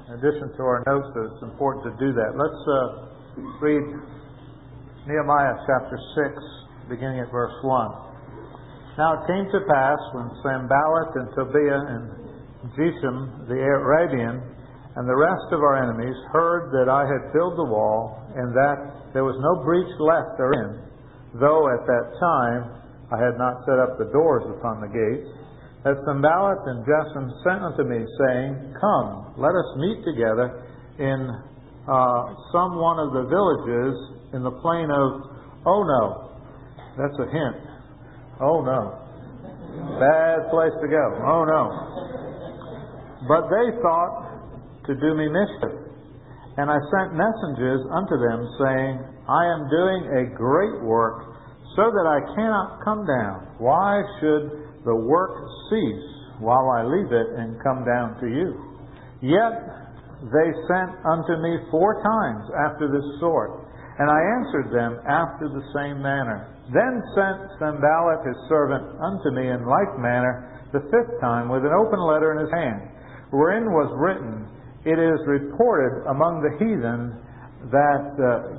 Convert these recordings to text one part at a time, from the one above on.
in addition to our notes, it's important to do that. Let's read Nehemiah chapter 6, beginning at verse 1. Now it came to pass when Sanballat and Tobiah and Geshem the Arabian and the rest of our enemies heard that I had filled the wall, and that there was no breach left therein, though at that time I had not set up the doors upon the gates, that Sanballat and Geshem sent unto me, saying, Come, let us meet together in some one of the villages in the plain of Ono. That's a hint. Oh no. Bad place to go. Oh no. But they thought to do me mischief. And I sent messengers unto them, saying, I am doing a great work, so that I cannot come down. Why should the work cease while I leave it and come down to you? Yet they sent unto me 4 times after this sort, and I answered them after the same manner. Then sent Sanballat his servant unto me in like manner the 5th time, with an open letter in his hand, wherein was written, It is reported among the heathen that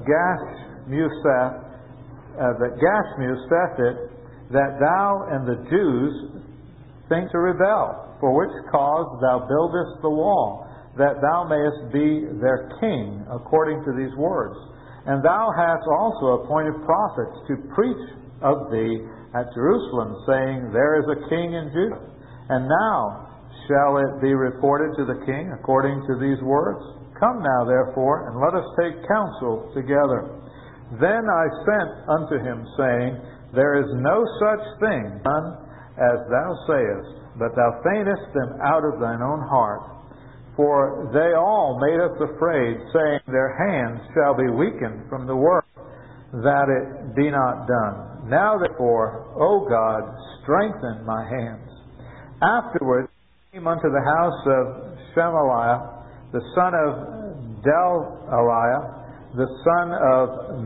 Gashmuseth, that thou and the Jews think to rebel, for which cause thou buildest the wall, that thou mayest be their king, according to these words. And thou hast also appointed prophets to preach of thee at Jerusalem, saying, There is a king in Judah. And now shall it be reported to the king according to these words? Come now, therefore, and let us take counsel together. Then I sent unto him, saying, There is no such thing done as thou sayest, but thou feignest them out of thine own heart. For they all made us afraid, saying, Their hands shall be weakened from the work, that it be not done. Now therefore, O God, strengthen my hands. Afterward came unto the house of Shemaliah, the son of Delaliah, the son of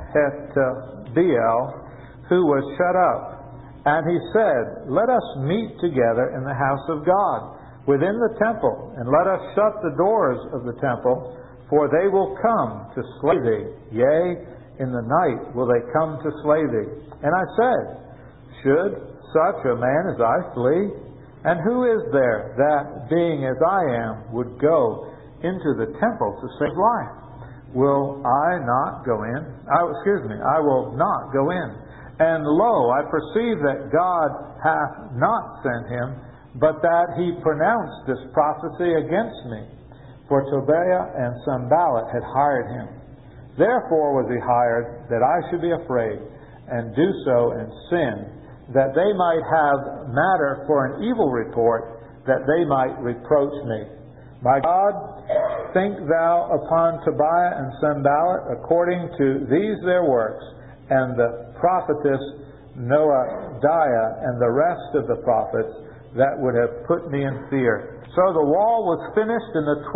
Methetiel, who was shut up. And he said, Let us meet together in the house of God, within the temple, and let us shut the doors of the temple, for they will come to slay thee. Yea, in the night will they come to slay thee. And I said, Should such a man as I flee? And who is there that, being as I am, would go into the temple to save life? Will I not go in? I will not go in. And lo, I perceive that God hath not sent him, but that he pronounced this prophecy against me. For Tobiah and Sanballat had hired him. Therefore was he hired, that I should be afraid, and do so and sin, that they might have matter for an evil report, that they might reproach me. My God, think thou upon Tobiah and Sanballat according to these their works, and the prophetess Noadiah and the rest of the prophets, that would have put me in fear. So the wall was finished in the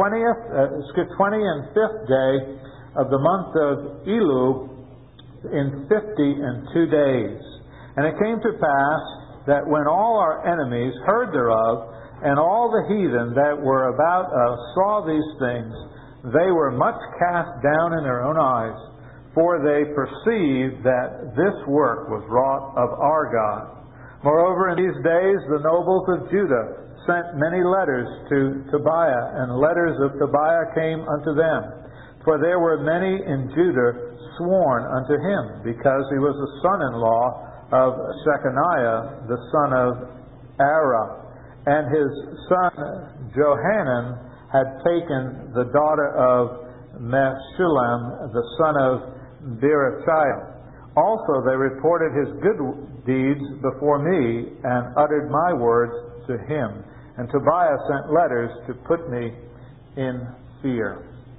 25th day of the month of Elul in 52 days. And it came to pass that when all our enemies heard thereof, and all the heathen that were about us saw these things, they were much cast down in their own eyes, for they perceived that this work was wrought of our God. Moreover, in these days the nobles of Judah sent many letters to Tobiah, and letters of Tobiah came unto them. For there were many in Judah sworn unto him, because he was the son-in-law of Shechaniah, the son of Ara. And his son Johanan had taken the daughter of Meshullam, the son of Berechiah. Also they reported his good deeds before me, and uttered my words to him. And Tobiah sent letters to put me in fear.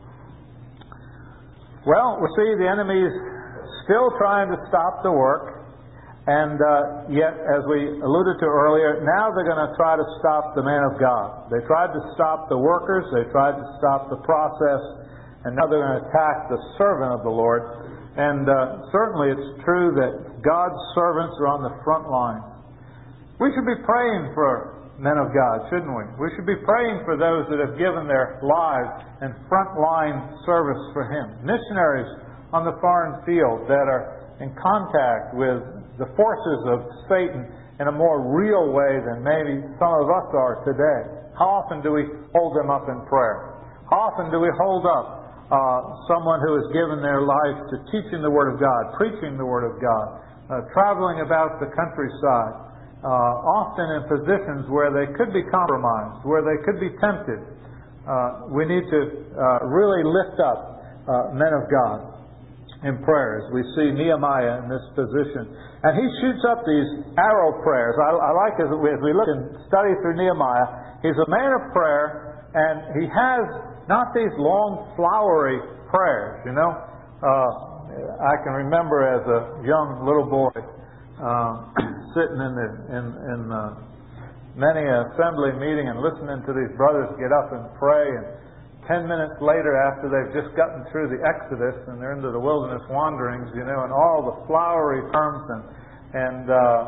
Well, we see the enemies still trying to stop the work, and yet, as we alluded to earlier, now they're going to try to stop the man of God. They tried to stop the workers, they tried to stop the process, and now they're going to attack the servant of the Lord. And certainly it's true that God's servants are on the front line. We should be praying for men of God, shouldn't we? We should be praying for those that have given their lives in frontline service for Him. Missionaries on the foreign field that are in contact with the forces of Satan in a more real way than maybe some of us are today. How often do we hold them up in prayer? How often do we hold up someone who has given their life to teaching the Word of God, preaching the Word of God, traveling about the countryside, often in positions where they could be compromised, where they could be tempted? We need to really lift up men of God in prayers. We see Nehemiah in this position. And he shoots up these arrow prayers. I like as we look and study through Nehemiah, he's a man of prayer, and he has not these long, flowery prayers, you know. I can remember as a young little boy sitting in many assembly meeting and listening to these brothers get up and pray, and 10 minutes later, after they've just gotten through the Exodus and they're into the wilderness wanderings, you know, and all the flowery terms and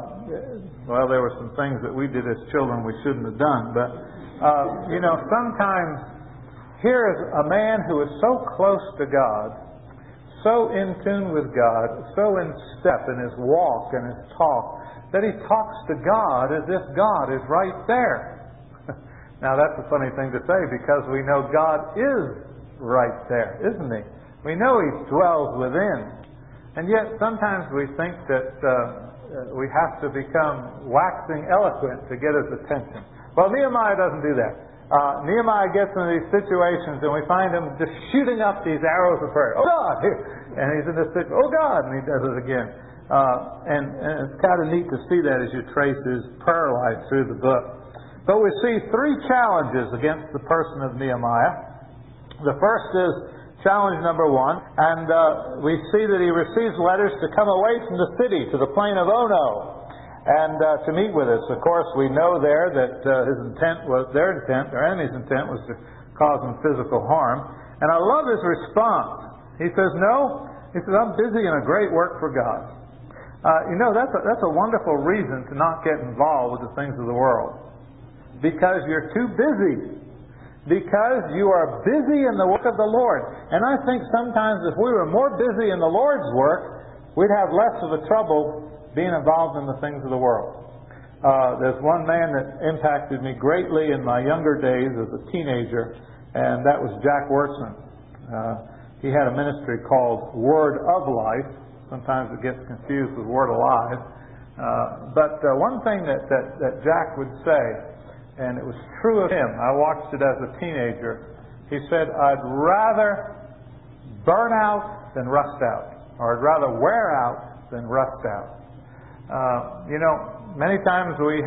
well, there were some things that we did as children we shouldn't have done, but you know, sometimes here is a man who is so close to God, so in tune with God, so in step in his walk and his talk, that he talks to God as if God is right there. Now that's a funny thing to say, because we know God is right there, isn't He? We know He dwells within. And yet sometimes we think that we have to become waxing eloquent to get His attention. Well, Nehemiah doesn't do that. Nehemiah gets into these situations and we find him just shooting up these arrows of prayer. Oh God! And he's in this situation. Oh God! And he does it again. And it's kind of neat to see that as you trace his prayer life through the book. But we see three challenges against the person of Nehemiah. The first is challenge number one, and we see that he receives letters to come away from the city to the plain of Ono. And to meet with us. Of course, we know there that their enemy's intent was to cause them physical harm. And I love his response. He says, no. He says, I'm busy in a great work for God. You know, that's a wonderful reason to not get involved with the things of the world. Because you're too busy. Because you are busy in the work of the Lord. And I think sometimes if we were more busy in the Lord's work, we'd have less of a trouble being involved in the things of the world. There's one man that impacted me greatly in my younger days as a teenager, and that was Jack Wurtson. He had a ministry called Word of Life. Sometimes it gets confused with Word Alive. But one thing that Jack would say, and it was true of him, I watched it as a teenager, he said, I'd rather burn out than rust out, or I'd rather wear out than rust out. You know, many times we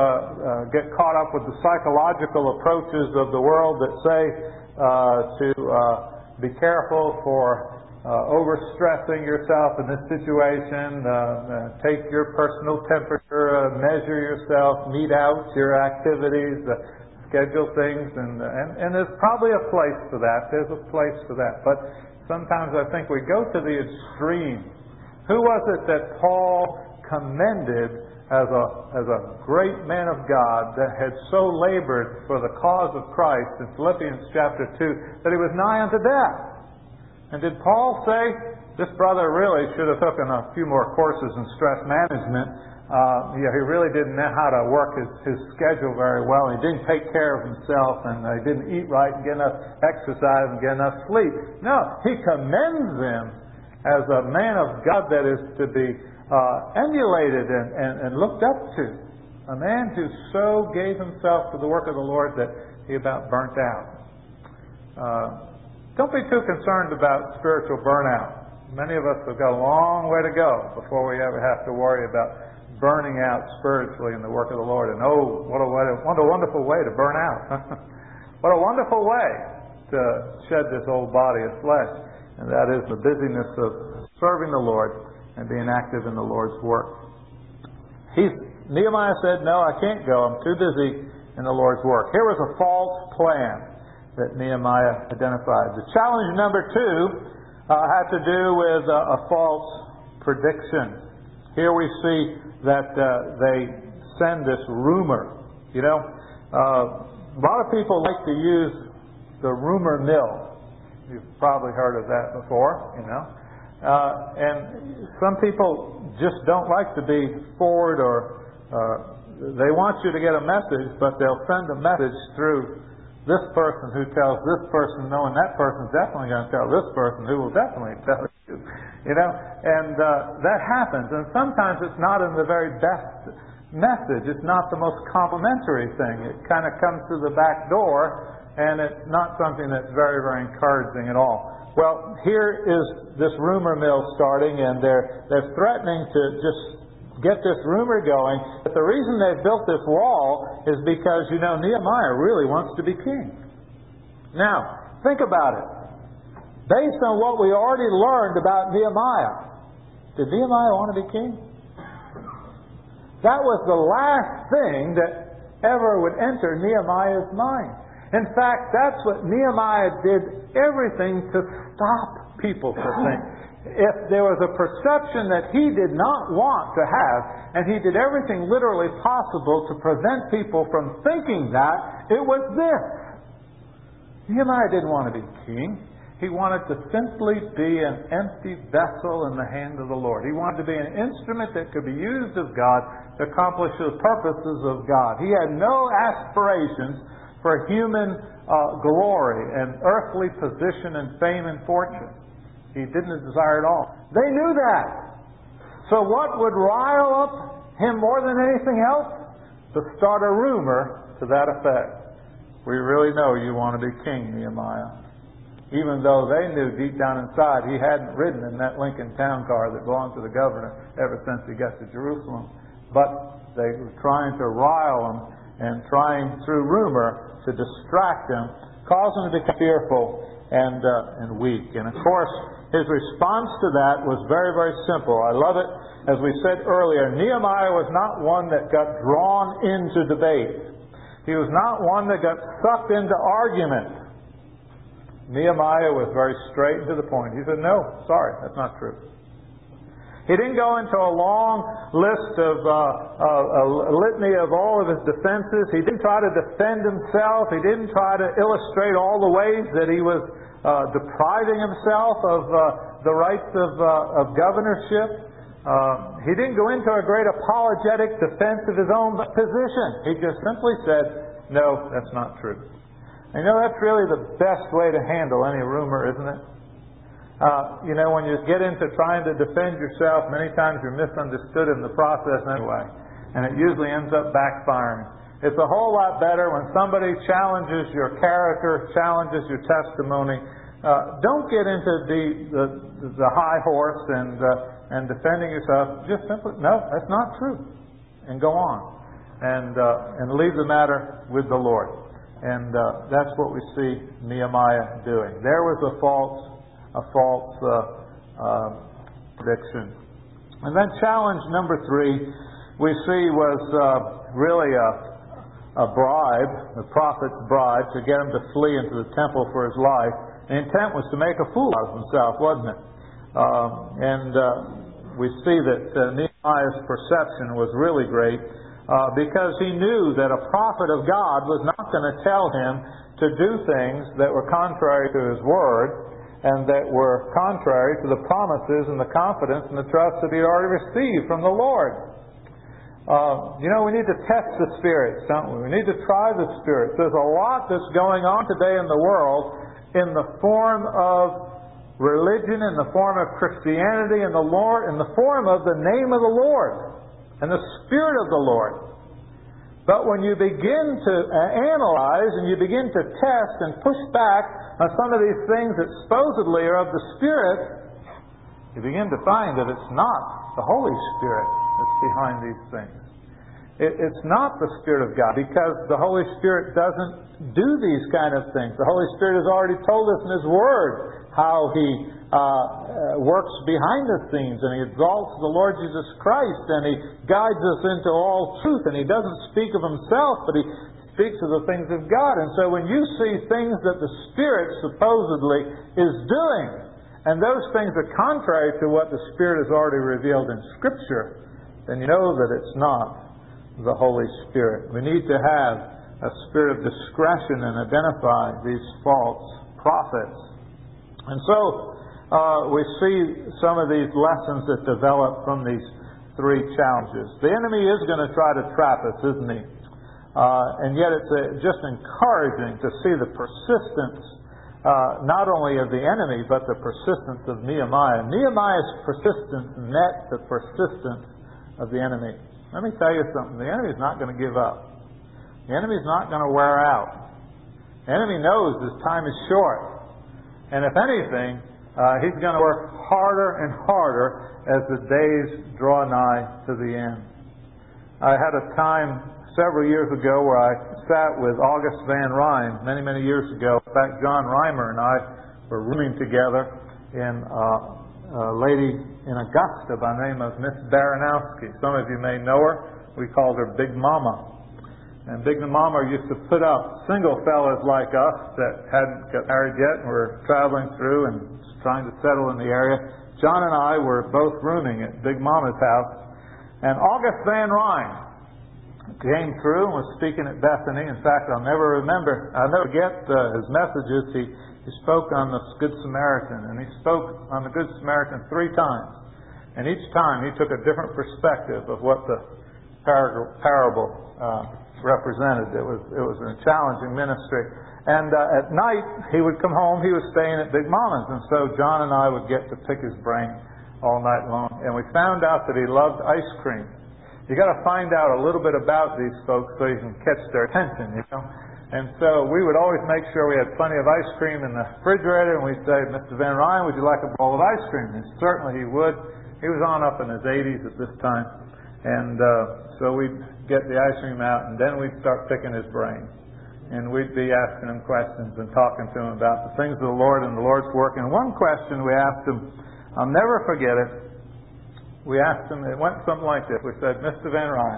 get caught up with the psychological approaches of the world that say to be careful for overstressing yourself in this situation, take your personal temperature, measure yourself, meet out your activities, schedule things, and there's probably a place for that. There's a place for that. But sometimes I think we go to the extreme. Who was it that Paul commended as a great man of God that had so labored for the cause of Christ in Philippians chapter 2 that he was nigh unto death? And did Paul say, this brother really should have taken a few more courses in stress management? He really didn't know how to work his schedule very well. He didn't take care of himself, and he didn't eat right and get enough exercise and get enough sleep. No, he commends him as a man of God that is to be emulated and looked up to. A man who so gave himself to the work of the Lord that he about burnt out. Don't be too concerned about spiritual burnout. Many of us have got a long way to go before we ever have to worry about burning out spiritually in the work of the Lord. And oh, what a wonderful way to burn out. What a wonderful way to shed this old body of flesh. And that is the busyness of serving the Lord and being active in the Lord's work. Nehemiah said, no, I can't go. I'm too busy in the Lord's work. Here was a false plan that Nehemiah identified. The challenge number 2 had to do with a false prediction. Here we see that they send this rumor You know, a lot of people like to use the rumor mill. You've probably heard of that before, you know. And some people just don't like to be forward, or they want you to get a message, but they'll send a message through this person who tells this person, knowing that person's definitely going to tell this person who will definitely tell you. You know, and that happens. And sometimes it's not in the very best message. It's not the most complimentary thing. It kind of comes through the back door, and it's not something that's very, very encouraging at all. Well, here is this rumor mill starting, and they're threatening to just get this rumor going. But the reason they've built this wall is because, you know, Nehemiah really wants to be king. Now, think about it. Based on what we already learned about Nehemiah, did Nehemiah want to be king? That was the last thing that ever would enter Nehemiah's mind. In fact, that's what Nehemiah did everything to stop people from thinking. If there was a perception that he did not want to have, and he did everything literally possible to prevent people from thinking that, it was this. Nehemiah didn't want to be king. He wanted to simply be an empty vessel in the hand of the Lord. He wanted to be an instrument that could be used of God to accomplish the purposes of God. He had no aspirations for human glory and earthly position and fame and fortune. He didn't desire it all. They knew that. So what would rile up him more than anything else? To start a rumor to that effect. We really know you want to be king, Nehemiah. Even though they knew deep down inside he hadn't ridden in that Lincoln Town Car that belonged to the governor ever since he got to Jerusalem. But they were trying to rile him and trying through rumor to distract him, cause him to become fearful and weak. And of course, his response to that was very, very simple. I love it. As we said earlier, Nehemiah was not one that got drawn into debate. He was not one that got sucked into argument. Nehemiah was very straight and to the point. He said, no, sorry, that's not true. He didn't go into a long list of a litany of all of his defenses. He didn't try to defend himself. He didn't try to illustrate all the ways that he was depriving himself of the rights of governorship. He didn't go into a great apologetic defense of his own position. He just simply said, no, that's not true. And you know, that's really the best way to handle any rumor, isn't it? You know, when you get into trying to defend yourself, many times you're misunderstood in the process anyway. And it usually ends up backfiring. It's a whole lot better when somebody challenges your character, challenges your testimony. Don't get into the high horse and defending yourself. Just simply, no, that's not true. And go on. And leave the matter with the Lord. And that's what we see Nehemiah doing. There was a false prediction. And then challenge number 3 we see was really a bribe, the prophet's bribe, to get him to flee into the temple for his life. The intent was to make a fool out of himself, wasn't it? We see that Nehemiah's perception was really great because he knew that a prophet of God was not going to tell him to do things that were contrary to his word, and that were contrary to the promises and the confidence and the trust that he had already received from the Lord. You know, we need to test the spirits, don't we? We need to try the spirits. There's a lot that's going on today in the world in the form of religion, in the form of Christianity, in the form of the name of the Lord and the Spirit of the Lord. But when you begin to analyze and you begin to test and push back on some of these things that supposedly are of the Spirit, you begin to find that it's not the Holy Spirit that's behind these things. It's not the Spirit of God, because the Holy Spirit doesn't do these kind of things. The Holy Spirit has already told us in His Word how He works behind the scenes, and He exalts the Lord Jesus Christ, and He guides us into all truth, and He doesn't speak of Himself, but He speaks of the things of God. And so when you see things that the Spirit supposedly is doing, and those things are contrary to what the Spirit has already revealed in Scripture, then you know that it's not the Holy Spirit. We need to have a spirit of discretion and identify these false prophets. And so we see some of these lessons that develop from these three challenges. The enemy is going to try to trap us, isn't he? And yet it's just encouraging to see the persistence not only of the enemy, but the persistence of Nehemiah. Nehemiah's persistence met the persistence of the enemy. Let me tell you something. The enemy is not going to give up. The enemy is not going to wear out. The enemy knows his time is short. And if anything, he's going to work harder and harder as the days draw nigh to the end. I had a time several years ago where I sat with August Van Ryn many, many years ago. In fact, John Reimer and I were rooming together in a lady in Augusta by the name of Miss Baranowski. Some of you may know her. We called her Big Mama. And Big Mama used to put up single fellas like us that hadn't got married yet and were traveling through and trying to settle in the area. John and I were both rooming at Big Mama's house. And August Van Ryn came through and was speaking at Bethany. In fact, I'll never forget his messages. He spoke on the Good Samaritan, and he spoke on the Good Samaritan 3 times. And each time he took a different perspective of what the parable represented. It was a challenging ministry. And at night, he would come home. He was staying at Big Mama's. And so John and I would get to pick his brain all night long. And we found out that he loved ice cream. You got to find out a little bit about these folks so you can catch their attention, you know. And so we would always make sure we had plenty of ice cream in the refrigerator, and we'd say, Mr. Van Ryn, would you like a bowl of ice cream? And certainly he would. He was on up in his 80s at this time. And so we'd get the ice cream out, and then we'd start picking his brain. And we'd be asking him questions and talking to him about the things of the Lord and the Lord's work. And one question we asked him, I'll never forget it. We asked him, it went something like this. We said, Mr. Van Ryn,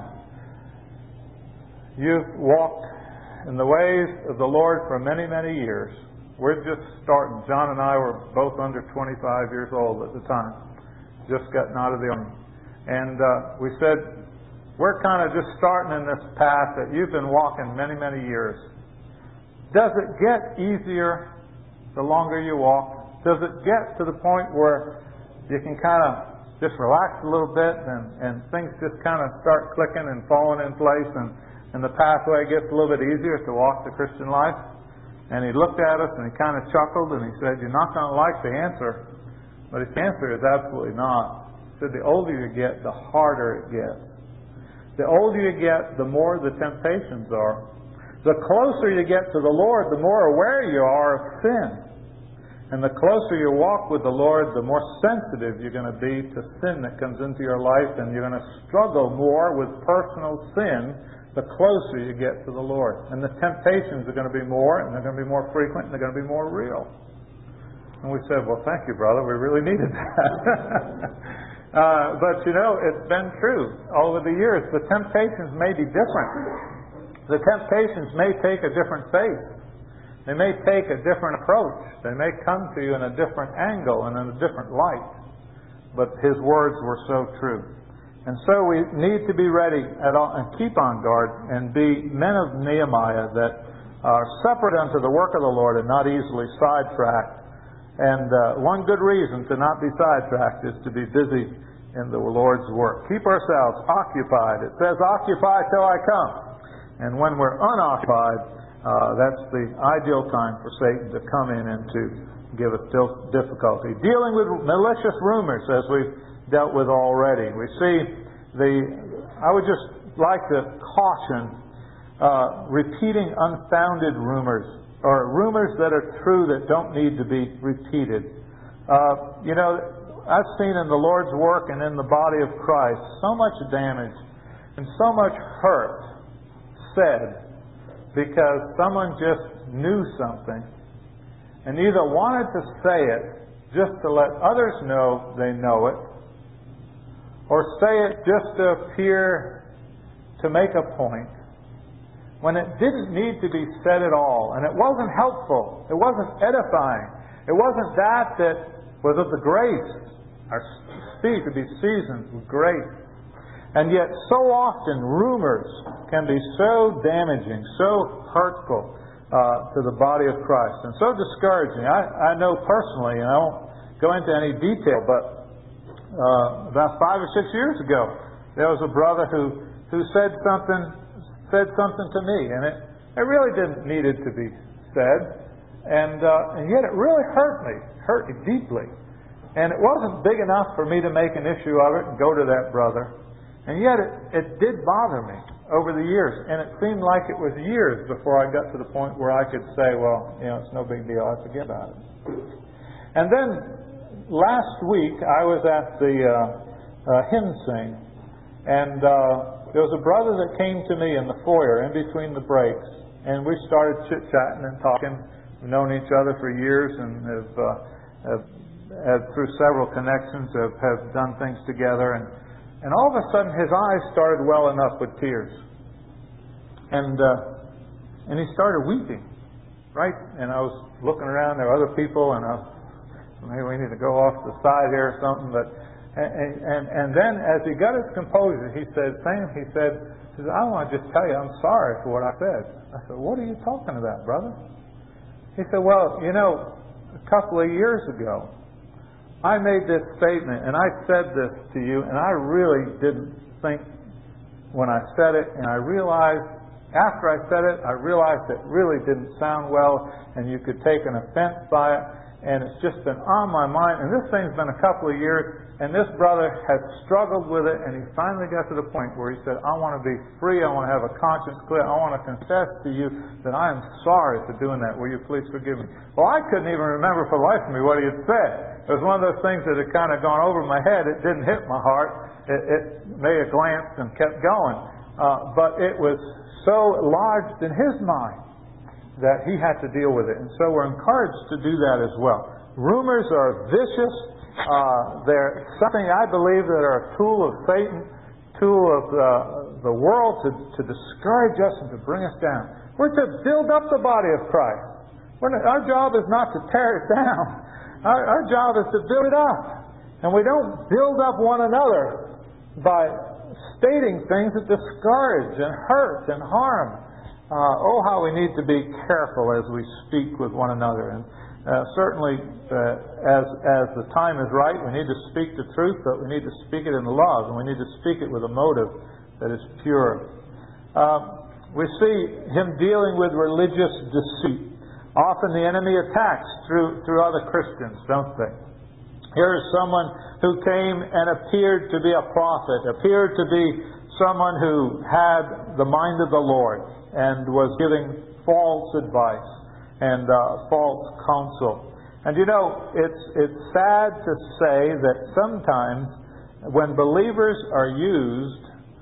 you've walked in the ways of the Lord for many, many years. We're just starting. John and I were both under 25 years old at the time. Just gotten out of the Army. And we said, we're kind of just starting in this path that you've been walking many, many years. Does it get easier the longer you walk? Does it get to the point where you can kind of just relax a little bit and things just kind of start clicking and falling in place and the pathway gets a little bit easier to walk the Christian life? And he looked at us and he kind of chuckled and he said, you're not going to like the answer. But his answer is absolutely not. He said, the older you get, the harder it gets. The older you get, the more the temptations are. The closer you get to the Lord, the more aware you are of sin. And the closer you walk with the Lord, the more sensitive you're going to be to sin that comes into your life, and you're going to struggle more with personal sin the closer you get to the Lord. And the temptations are going to be more, and they're going to be more frequent, and they're going to be more real. And we said, well, thank you, brother. We really needed that. But, you know, it's been true over the years. The temptations may be different. The temptations may take a different face. They may take a different approach. They may come to you in a different angle and in a different light. But his words were so true. And so we need to be ready at all and keep on guard and be men of Nehemiah that are separate unto the work of the Lord and not easily sidetracked. And one good reason to not be sidetracked is to be busy in the Lord's work. Keep ourselves occupied. It says, occupy till I come. And when we're unoccupied, that's the ideal time for Satan to come in and to give us difficulty. Dealing with malicious rumors, as we've dealt with already. We see I would just like to caution repeating unfounded rumors, or rumors that are true that don't need to be repeated. You know, I've seen in the Lord's work and in the body of Christ so much damage and so much hurt said because someone just knew something and either wanted to say it just to let others know they know it, or say it just to appear to make a point, when it didn't need to be said at all, and it wasn't helpful, it wasn't edifying, it wasn't that was of the grace. Our speech would be seasoned with grace. And yet so often rumors can be so damaging, so hurtful to the body of Christ, and so discouraging. I know personally, and I won't go into any detail, but about 5 or 6 years ago, there was a brother who said something to me, and it really didn't need it to be said, and yet it really hurt me deeply. And it wasn't big enough for me to make an issue of it and go to that brother. And yet it did bother me over the years. And it seemed like it was years before I got to the point where I could say, well, it's no big deal. I forget about it. And then last week I was at the hymn sing. And there was a brother that came to me in the foyer in between the breaks. And we started chit-chatting and talking. We've known each other for years and have through several connections, have done things together, and all of a sudden his eyes started welling up with tears, and he started weeping, right? And I was looking around, there were other people, and maybe we need to go off to the side here or something. But and then as he got his composure, he said, I want to just tell you, I'm sorry for what I said. I said, what are you talking about, brother? He said, well, a couple of years ago, I made this statement, and I said this to you, and I really didn't think when I said it, and I realized, after I said it, it really didn't sound well, and you could take an offense by it, and it's just been on my mind, and this thing's been a couple of years, and this brother has struggled with it, and he finally got to the point where he said, I want to be free, I want to have a conscience clear, I want to confess to you that I am sorry for doing that, will you please forgive me? Well, I couldn't even remember for the life of me what he had said. It was one of those things that had kind of gone over my head. It didn't hit my heart. It made a glance and kept going. But it was so lodged in his mind that he had to deal with it. And so we're encouraged to do that as well. Rumors are vicious. They're something I believe that are a tool of Satan, tool of the world to discourage us and to bring us down. We're to build up the body of Christ. Our job is not to tear it down. Our job is to build it up. And we don't build up one another by stating things that discourage and hurt and harm. How we need to be careful as we speak with one another. And certainly, as the time is right, we need to speak the truth, but we need to speak it in love, and we need to speak it with a motive that is pure. We see him dealing with religious deceit. Often the enemy attacks through other Christians, don't they? Here is someone who came and appeared to be a prophet, appeared to be someone who had the mind of the Lord and was giving false advice and false counsel. And it's sad to say that sometimes when believers are used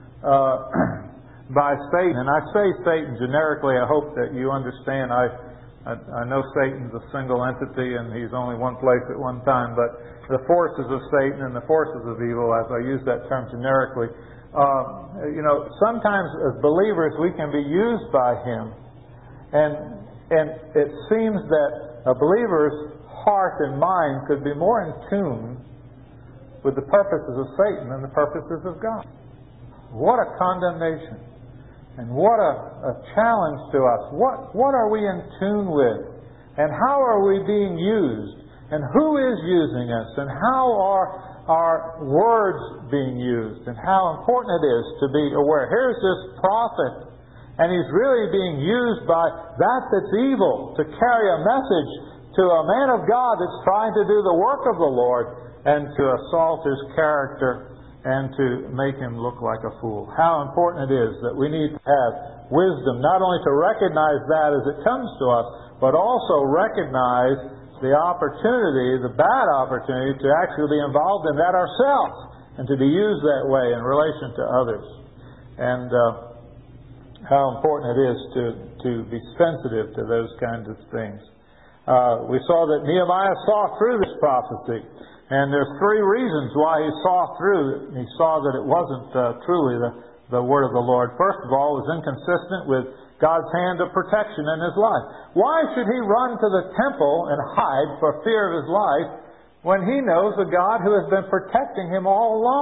by Satan, and I say Satan generically, I hope that you understand, I know Satan's a single entity and he's only one place at one time, but the forces of Satan and the forces of evil, as I use that term generically, sometimes as believers we can be used by him, and it seems that a believer's heart and mind could be more in tune with the purposes of Satan than the purposes of God. What a condemnation! And what a challenge to us. What are we in tune with? And how are we being used? And who is using us? And how are our words being used? And how important it is to be aware. Here's this prophet, and he's really being used by that's evil to carry a message to a man of God that's trying to do the work of the Lord and to assault his character and to make him look like a fool. How important it is that we need to have wisdom, not only to recognize that as it comes to us, but also recognize the opportunity, the bad opportunity, to actually be involved in that ourselves and to be used that way in relation to others. And how important it is to be sensitive to those kinds of things. We saw that Nehemiah saw through this prophecy. And there's three reasons why he saw through it. He saw that it wasn't truly the word of the Lord. First of all, it was inconsistent with God's hand of protection in his life. Why should he run to the temple and hide for fear of his life when he knows a God who has been protecting him all along?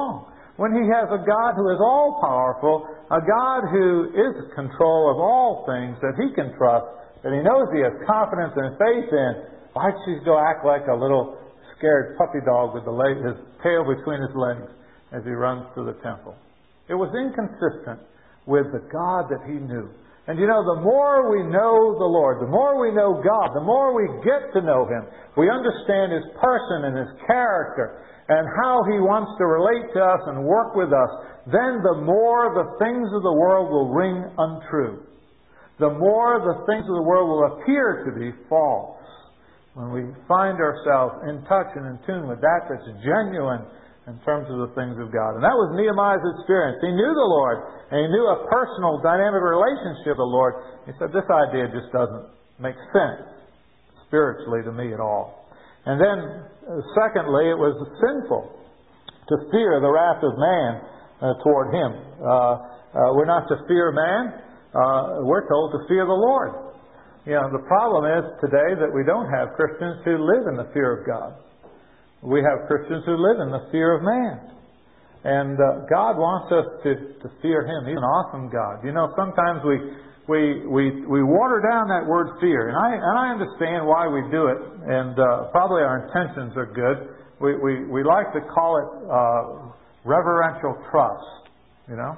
when he has a God who is all-powerful, a God who is in control of all things that he can trust, that he knows he has confidence and faith in, why should he go act like a little scared puppy dog with his tail between his legs as he runs to the temple? It was inconsistent with the God that he knew. And you know, the more we know the Lord, the more we know God, the more we get to know Him, we understand His person and His character and how He wants to relate to us and work with us, then the more the things of the world will ring untrue. The more the things of the world will appear to be false. When we find ourselves in touch and in tune with that that's genuine in terms of the things of God. And that was Nehemiah's experience. He knew the Lord, and he knew a personal, dynamic relationship with the Lord. He said, this idea just doesn't make sense spiritually to me at all. And then, secondly, it was sinful to fear the wrath of man toward him. We're not to fear man. We're told to fear the Lord. You know, the problem is today that we don't have Christians who live in the fear of God. We have Christians who live in the fear of man. And God wants us to fear Him. He's an awesome God. You know, sometimes we water down that word fear. And I understand why we do it. And probably our intentions are good. We like to call it reverential trust. You know?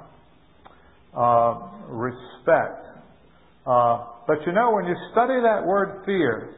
Respect. But you know, when you study that word fear,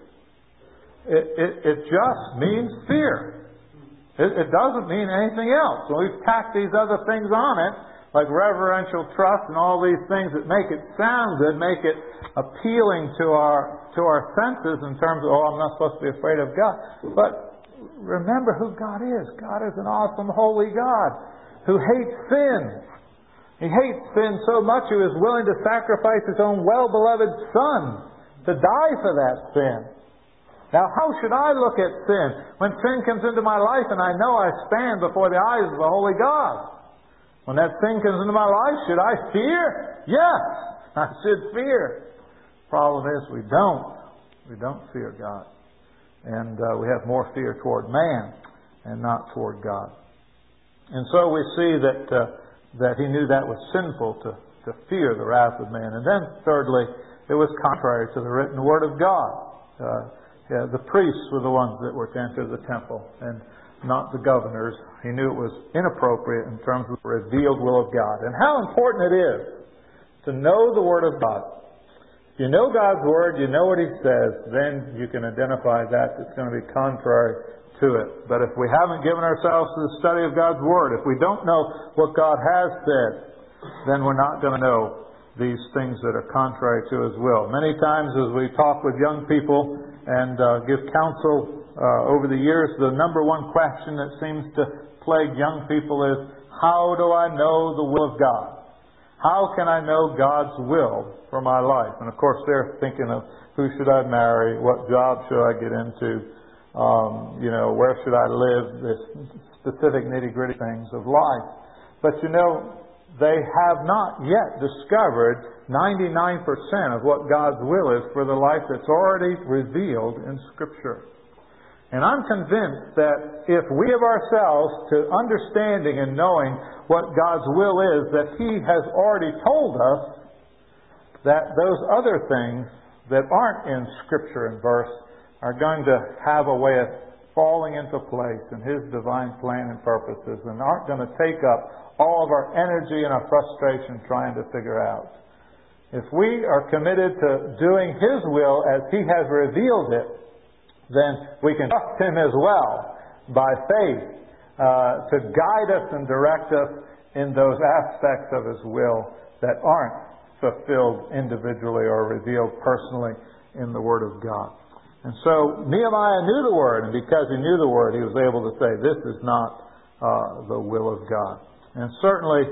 it just means fear. It doesn't mean anything else. So we've tacked these other things on it, like reverential trust and all these things that make it sound good, make it appealing to our senses in terms of, I'm not supposed to be afraid of God. But remember who God is. God is an awesome, holy God who hates sin. He hates sin so much He was willing to sacrifice His own well-beloved Son to die for that sin. Now, how should I look at sin? When sin comes into my life and I know I stand before the eyes of the Holy God. When that sin comes into my life, should I fear? Yes, I should fear. Problem is, we don't. We don't fear God. And we have more fear toward man and not toward God. And so we see that he knew that was sinful to fear the wrath of man. And then, thirdly, it was contrary to the written Word of God. The priests were the ones that were to enter the temple and not the governors. He knew it was inappropriate in terms of the revealed will of God. And how important it is to know the Word of God. If you know God's Word, you know what He says, then you can identify that's going to be contrary to it. But if we haven't given ourselves to the study of God's Word, if we don't know what God has said, then we're not going to know these things that are contrary to His will. Many times as we talk with young people and give counsel over the years, the number one question that seems to plague young people is, how do I know the will of God? How can I know God's will for my life? And of course they're thinking of who should I marry, what job should I get into, where should I live, the specific nitty-gritty things of life. But you know, they have not yet discovered 99% of what God's will is for the life that's already revealed in Scripture. And I'm convinced that if we give ourselves to understanding and knowing what God's will is, that He has already told us that those other things that aren't in Scripture and verse are going to have a way of falling into place in His divine plan and purposes and aren't going to take up all of our energy and our frustration trying to figure out. If we are committed to doing His will as He has revealed it, then we can trust Him as well by faith to guide us and direct us in those aspects of His will that aren't fulfilled individually or revealed personally in the Word of God. And so Nehemiah knew the Word, and because he knew the Word, he was able to say, this is not the will of God. And certainly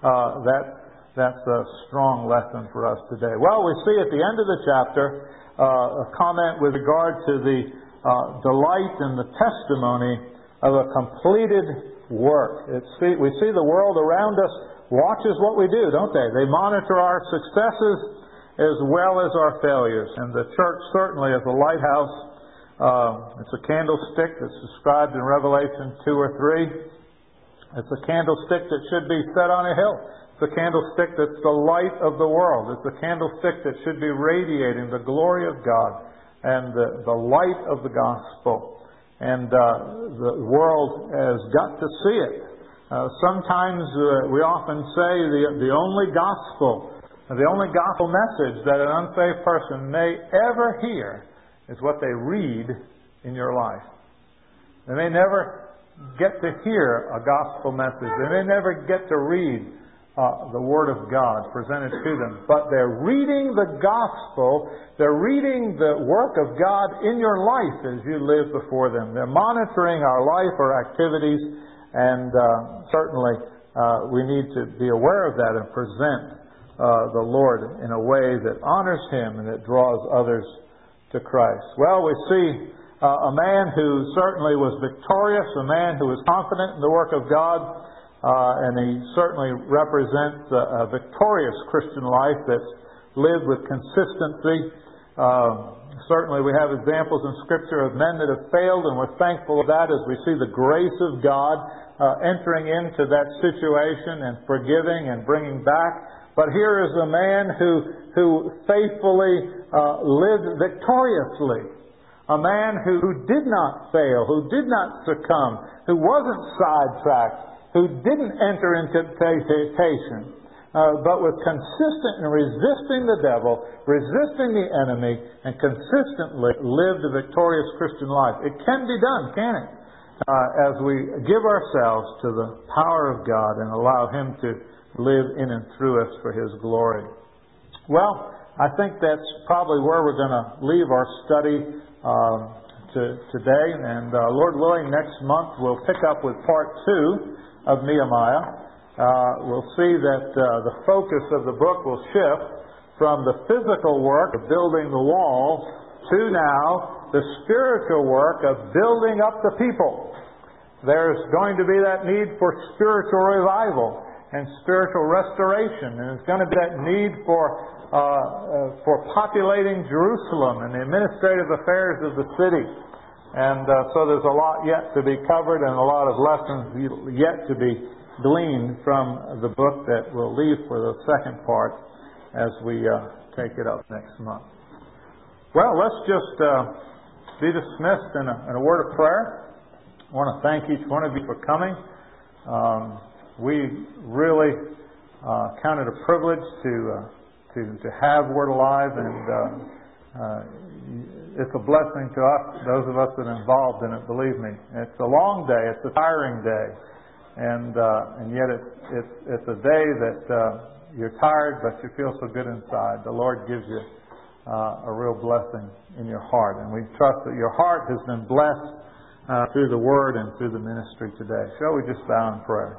that's a strong lesson for us today. Well, we see at the end of the chapter a comment with regard to the delight and the testimony of a completed work. We see the world around us watches what we do, don't they? They monitor our successes as well as our failures. And the church certainly is a lighthouse. It's a candlestick that's described in Revelation 2 or 3. It's a candlestick that should be set on a hill. It's a candlestick that's the light of the world. It's a candlestick that should be radiating the glory of God and the light of the gospel. And the world has got to see it. Sometimes we often say the only gospel message that an unsaved person may ever hear is what they read in your life. They may never get to hear a gospel message. They may never get to read the Word of God presented to them. But they're reading the gospel. They're reading the work of God in your life as you live before them. They're monitoring our life, our activities, and certainly we need to be aware of that and present the Lord in a way that honors Him and that draws others to Christ. Well, we see a man who certainly was victorious, a man who was confident in the work of God, and he certainly represents a victorious Christian life that's lived with consistency. Certainly we have examples in Scripture of men that have failed, and we're thankful of that as we see the grace of God entering into that situation and forgiving and bringing back. But here is a man who faithfully lived victoriously. A man who did not fail, who did not succumb, who wasn't sidetracked, who didn't enter into temptation, but was consistent in resisting the devil, resisting the enemy, and consistently lived a victorious Christian life. It can be done, can't it? As we give ourselves to the power of God and allow Him to live in and through us for His glory. Well, I think that's probably where we're going to leave our study today. And Lord willing, next month we'll pick up with part 2 of Nehemiah. We'll see that the focus of the book will shift from the physical work of building the wall to now the spiritual work of building up the people. There's going to be that need for spiritual revival and spiritual restoration, and there's going to be that need for populating Jerusalem and the administrative affairs of the city. And so there's a lot yet to be covered and a lot of lessons yet to be gleaned from the book that we'll leave for the second part as we take it up next month. Well, let's just be dismissed in a word of prayer. I want to thank each one of you for coming. We really count it a privilege to have Word Alive, and it's a blessing to us, those of us that are involved in it, believe me. It's a long day, it's a tiring day, and yet it's a day that you're tired, but you feel so good inside. The Lord gives you a real blessing in your heart, and we trust that your heart has been blessed through the Word and through the ministry today. Shall we just bow in prayer?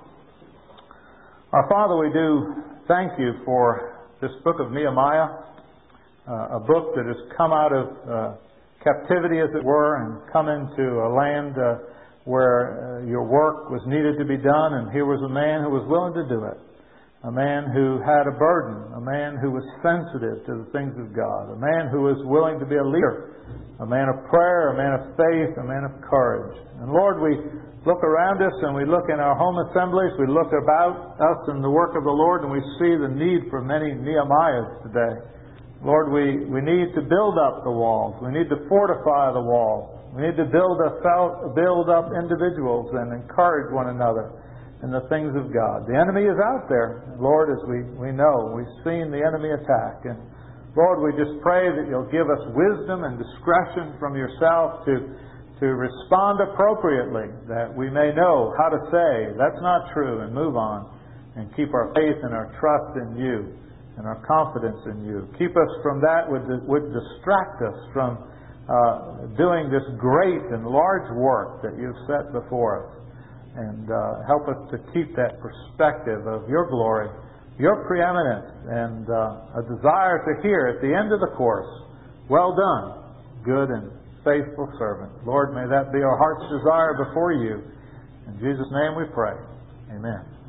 Our Father, we do thank You for this book of Nehemiah, a book that has come out of captivity, as it were, and come into a land where Your work was needed to be done, and here was a man who was willing to do it. A man who had a burden, a man who was sensitive to the things of God, a man who was willing to be a leader, a man of prayer, a man of faith, a man of courage. And Lord, we look around us and we look in our home assemblies, we look about us in the work of the Lord, and we see the need for many Nehemiahs today. Lord, we need to build up the walls. We need to fortify the walls. We need to build up individuals and encourage one another in the things of God. The enemy is out there, Lord, as we know. We've seen the enemy attack. And Lord, we just pray that You'll give us wisdom and discretion from Yourself to respond appropriately, that we may know how to say, that's not true, and move on, and keep our faith and our trust in You and our confidence in You. Keep us from that would distract us from doing this great and large work that You've set before us. And help us to keep that perspective of Your glory, Your preeminence, and a desire to hear at the end of the course, well done, good and faithful servant. Lord, may that be our heart's desire before You. In Jesus' name we pray. Amen.